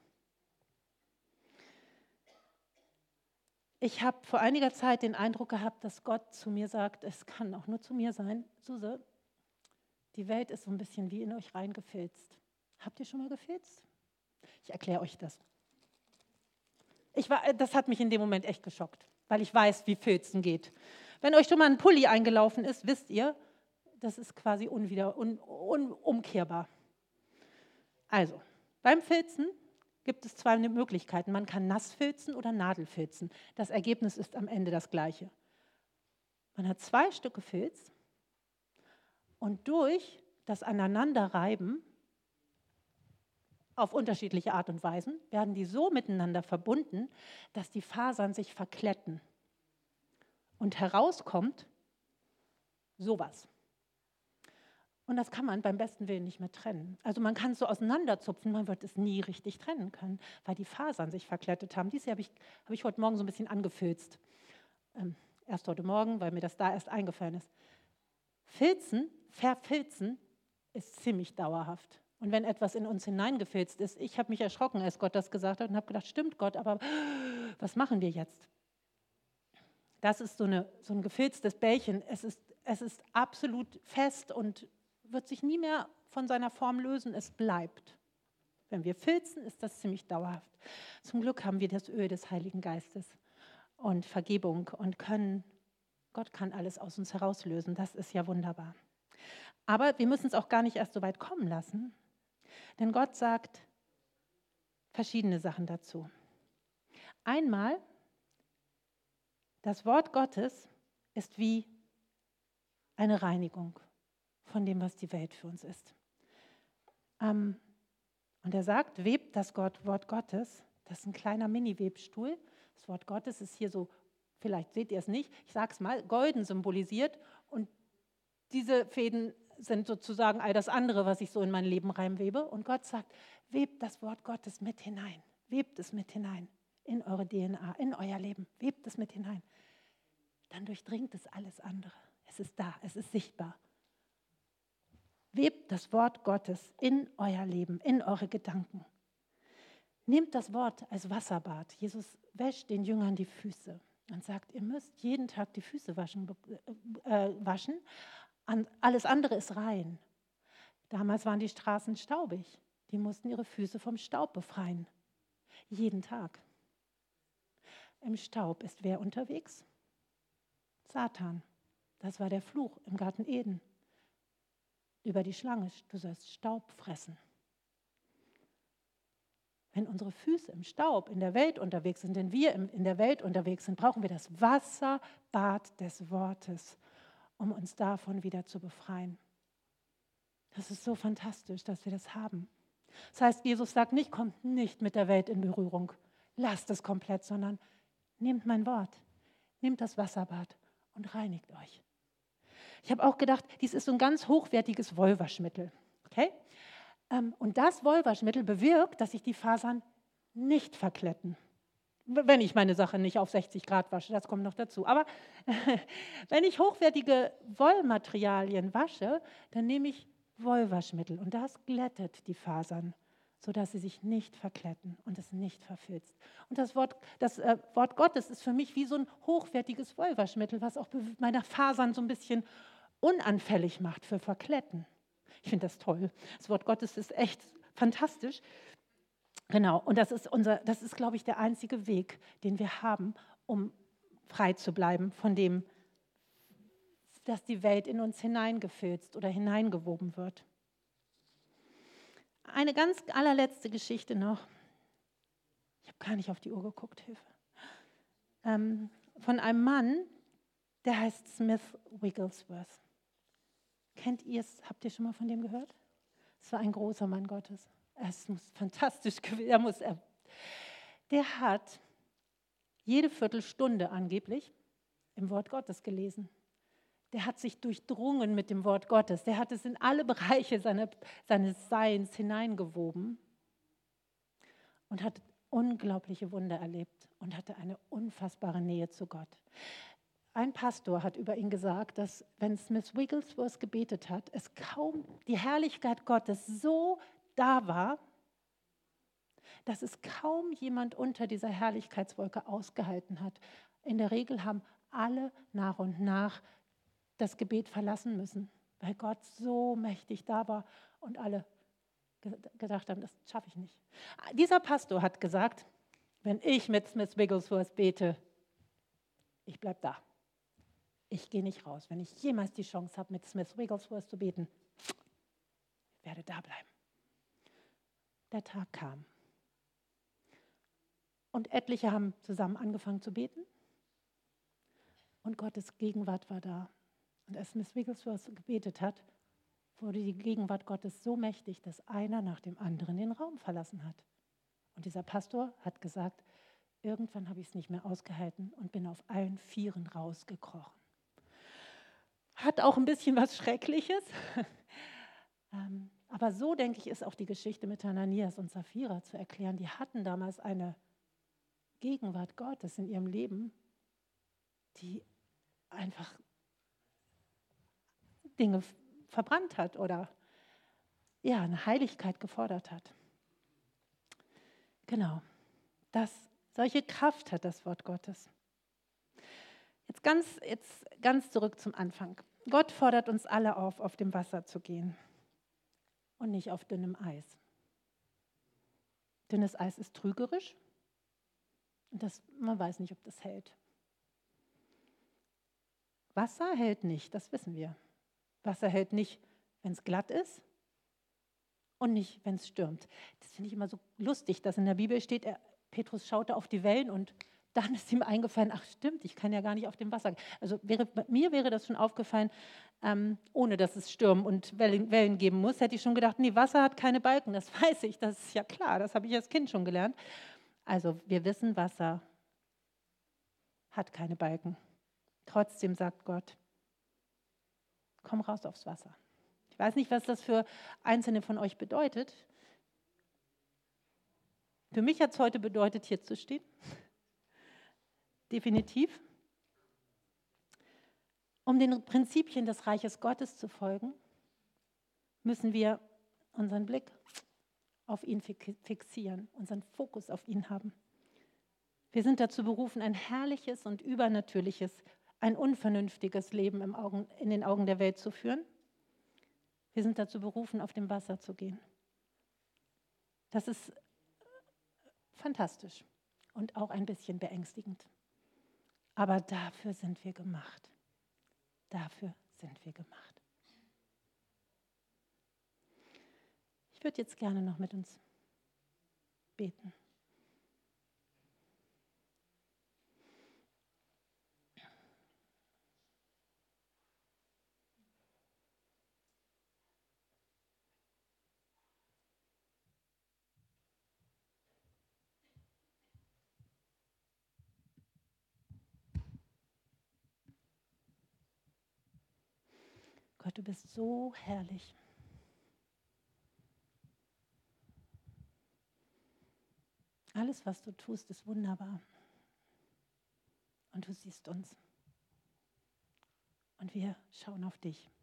Ich habe vor einiger Zeit den Eindruck gehabt, dass Gott zu mir sagt, es kann auch nur zu mir sein, Suse, die Welt ist so ein bisschen wie in euch reingefilzt. Habt ihr schon mal gefilzt? Ich erkläre euch das. Ich war, das hat mich in dem Moment echt geschockt, weil ich weiß, wie Filzen geht. Wenn euch schon mal ein Pulli eingelaufen ist, wisst ihr, das ist quasi unwieder, un, unumkehrbar. Also, beim Filzen gibt es zwei Möglichkeiten. Man kann nass filzen oder Nadelfilzen. Das Ergebnis ist am Ende das gleiche. Man hat zwei Stücke Filz und durch das Aneinanderreiben auf unterschiedliche Art und Weisen werden die so miteinander verbunden, dass die Fasern sich verkletten. Und herauskommt sowas. Und das kann man beim besten Willen nicht mehr trennen. Also man kann es so auseinanderzupfen, man wird es nie richtig trennen können, weil die Fasern sich verklettet haben. Dies habe ich, habe ich heute Morgen so ein bisschen angefilzt. Ähm, erst heute Morgen, weil mir das da erst eingefallen ist. Filzen, verfilzen, ist ziemlich dauerhaft. Und wenn etwas in uns hineingefilzt ist, ich habe mich erschrocken, als Gott das gesagt hat und habe gedacht, stimmt Gott, aber was machen wir jetzt? Das ist so, eine, so ein gefilztes Bällchen. Es ist, es ist absolut fest und wird sich nie mehr von seiner Form lösen. Es bleibt. Wenn wir filzen, ist das ziemlich dauerhaft. Zum Glück haben wir das Öl des Heiligen Geistes und Vergebung und können, Gott kann alles aus uns herauslösen. Das ist ja wunderbar. Aber wir müssen es auch gar nicht erst so weit kommen lassen, denn Gott sagt verschiedene Sachen dazu. Einmal, das Wort Gottes ist wie eine Reinigung von dem, was die Welt für uns ist. Ähm, und er sagt, webt das Gott, Wort Gottes, das ist ein kleiner Mini-Webstuhl. Das Wort Gottes ist hier so, vielleicht seht ihr es nicht, ich sage es mal, golden symbolisiert. Und diese Fäden sind sozusagen all das andere, was ich so in mein Leben reinwebe. Und Gott sagt, webt das Wort Gottes mit hinein. Webt es mit hinein in eure D N A, in euer Leben. Webt es mit hinein. Dann durchdringt es alles andere. Es ist da, es ist sichtbar. Webt das Wort Gottes in euer Leben, in eure Gedanken. Nehmt das Wort als Wasserbad. Jesus wäscht den Jüngern die Füße und sagt, ihr müsst jeden Tag die Füße waschen. Äh, waschen. Alles andere ist rein. Damals waren die Straßen staubig. Die mussten ihre Füße vom Staub befreien. Jeden Tag. Im Staub ist wer unterwegs? Satan. Das war der Fluch im Garten Eden. Über die Schlange, du sollst Staub fressen. Wenn unsere Füße im Staub in der Welt unterwegs sind, wenn wir in der Welt unterwegs sind, brauchen wir das Wasserbad des Wortes, um uns davon wieder zu befreien. Das ist so fantastisch, dass wir das haben. Das heißt, Jesus sagt nicht, kommt nicht mit der Welt in Berührung, lasst es komplett, sondern nehmt mein Wort, nehmt das Wasserbad und reinigt euch. Ich habe auch gedacht, dies ist so ein ganz hochwertiges Wollwaschmittel. Okay? Und das Wollwaschmittel bewirkt, dass sich die Fasern nicht verkletten. Wenn ich meine Sache nicht auf sechzig Grad wasche, das kommt noch dazu. Aber wenn ich hochwertige Wollmaterialien wasche, dann nehme ich Wollwaschmittel und das glättet die Fasern, sodass sie sich nicht verkletten und es nicht verfilzt. Und das Wort, das äh, Wort Gottes ist für mich wie so ein hochwertiges Wollwaschmittel, was auch meine Fasern so ein bisschen unanfällig macht für Verkletten. Ich finde das toll. Das Wort Gottes ist echt fantastisch. Genau, und das ist, unser, das ist, glaube ich, der einzige Weg, den wir haben, um frei zu bleiben von dem, dass die Welt in uns hineingefilzt oder hineingewoben wird. Eine ganz allerletzte Geschichte noch. Ich habe gar nicht auf die Uhr geguckt, Hilfe. Ähm, von einem Mann, der heißt Smith Wigglesworth. Kennt ihr es? Habt ihr schon mal von dem gehört? Es war ein großer Mann Gottes. Es muss fantastisch gewesen. Er muss, er, der hat jede Viertelstunde angeblich im Wort Gottes gelesen. Der hat sich durchdrungen mit dem Wort Gottes. Der hat es in alle Bereiche seine, seines Seins hineingewoben und hat unglaubliche Wunder erlebt und hatte eine unfassbare Nähe zu Gott. Ein Pastor hat über ihn gesagt, dass wenn Smith Wigglesworth gebetet hat, es kaum die Herrlichkeit Gottes so da war, dass es kaum jemand unter dieser Herrlichkeitswolke ausgehalten hat. In der Regel haben alle nach und nach das Gebet verlassen müssen, weil Gott so mächtig da war und alle gedacht haben, das schaffe ich nicht. Dieser Pastor hat gesagt, wenn ich mit Smith Wigglesworth bete, ich bleibe da. Ich gehe nicht raus. Wenn ich jemals die Chance habe, mit Smith Wigglesworth zu beten, ich werde da bleiben. Der Tag kam. Und etliche haben zusammen angefangen zu beten. Und Gottes Gegenwart war da. Und als Miss Wigglesworth gebetet hat, wurde die Gegenwart Gottes so mächtig, dass einer nach dem anderen den Raum verlassen hat. Und dieser Pastor hat gesagt, irgendwann habe ich es nicht mehr ausgehalten und bin auf allen Vieren rausgekrochen. Hat auch ein bisschen was Schreckliches. ähm, aber so, denke ich, ist auch die Geschichte mit Hananias und Sapphira zu erklären. Die hatten damals eine Gegenwart Gottes in ihrem Leben, die einfach Dinge verbrannt hat oder ja, eine Heiligkeit gefordert hat. Genau, das, solche Kraft hat das Wort Gottes. Jetzt ganz, jetzt ganz zurück zum Anfang. Gott fordert uns alle auf, auf dem Wasser zu gehen und nicht auf dünnem Eis. Dünnes Eis ist trügerisch und das, man weiß nicht, ob das hält. Wasser hält nicht, das wissen wir. Wasser hält nicht, wenn es glatt ist und nicht, wenn es stürmt. Das finde ich immer so lustig, dass in der Bibel steht, er, Petrus schaute auf die Wellen und dann ist ihm eingefallen, ach stimmt, ich kann ja gar nicht auf dem Wasser. Also wäre, mir wäre das schon aufgefallen, ähm, ohne dass es Stürmen und Wellen, Wellen geben muss, hätte ich schon gedacht, nee, Wasser hat keine Balken, das weiß ich, das ist ja klar, das habe ich als Kind schon gelernt. Also wir wissen, Wasser hat keine Balken. Trotzdem sagt Gott, komm raus aufs Wasser. Ich weiß nicht, was das für Einzelne von euch bedeutet. Für mich hat es heute bedeutet, hier zu stehen. Definitiv. Um den Prinzipien des Reiches Gottes zu folgen, müssen wir unseren Blick auf ihn fixieren, unseren Fokus auf ihn haben. Wir sind dazu berufen, ein herrliches und übernatürliches, ein unvernünftiges Leben im Augen, in den Augen der Welt zu führen. Wir sind dazu berufen, auf dem Wasser zu gehen. Das ist fantastisch und auch ein bisschen beängstigend. Aber dafür sind wir gemacht. Dafür sind wir gemacht. Ich würde jetzt gerne noch mit uns beten. Gott, du bist so herrlich. Alles, was du tust, ist wunderbar. Und du siehst uns. Und wir schauen auf dich.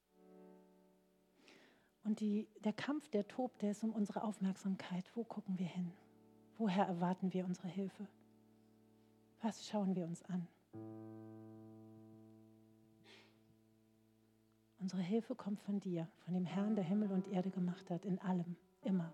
Und die, der Kampf, der tobt, der ist um unsere Aufmerksamkeit. Wo gucken wir hin? Woher erwarten wir unsere Hilfe? Was schauen wir uns an? Unsere Hilfe kommt von dir, von dem Herrn, der Himmel und Erde gemacht hat, in allem, immer.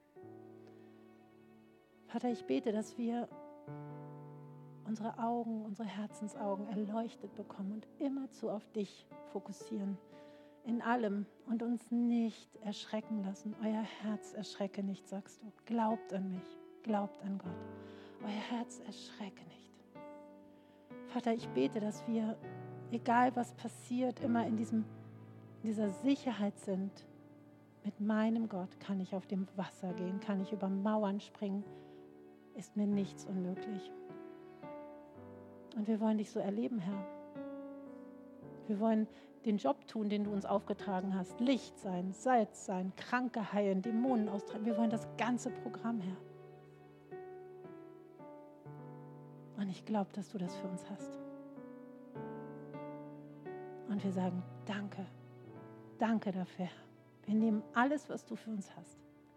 Vater, ich bete, dass wir unsere Augen, unsere Herzensaugen erleuchtet bekommen und immerzu auf dich fokussieren, in allem und uns nicht erschrecken lassen. Euer Herz erschrecke nicht, sagst du. Glaubt an mich, glaubt an Gott. Euer Herz erschrecke nicht. Vater, ich bete, dass wir, egal was passiert, immer in diesem in dieser Sicherheit sind, mit meinem Gott kann ich auf dem Wasser gehen, kann ich über Mauern springen, ist mir nichts unmöglich. Und wir wollen dich so erleben, Herr. Wir wollen den Job tun, den du uns aufgetragen hast, Licht sein, Salz sein, Kranke heilen, Dämonen austreiben. Wir wollen das ganze Programm, Herr. Und ich glaube, dass du das für uns hast. Und wir sagen, danke. Danke dafür. Wir nehmen alles, was du für uns hast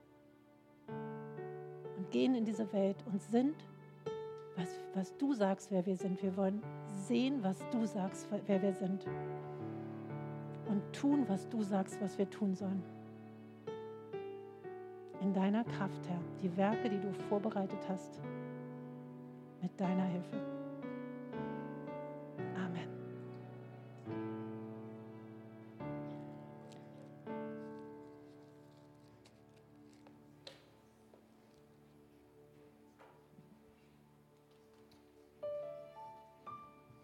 und gehen in diese Welt und sind, was, was du sagst, wer wir sind. Wir wollen sehen, was du sagst, wer wir sind und tun, was du sagst, was wir tun sollen. In deiner Kraft, Herr, die Werke, die du vorbereitet hast, mit deiner Hilfe.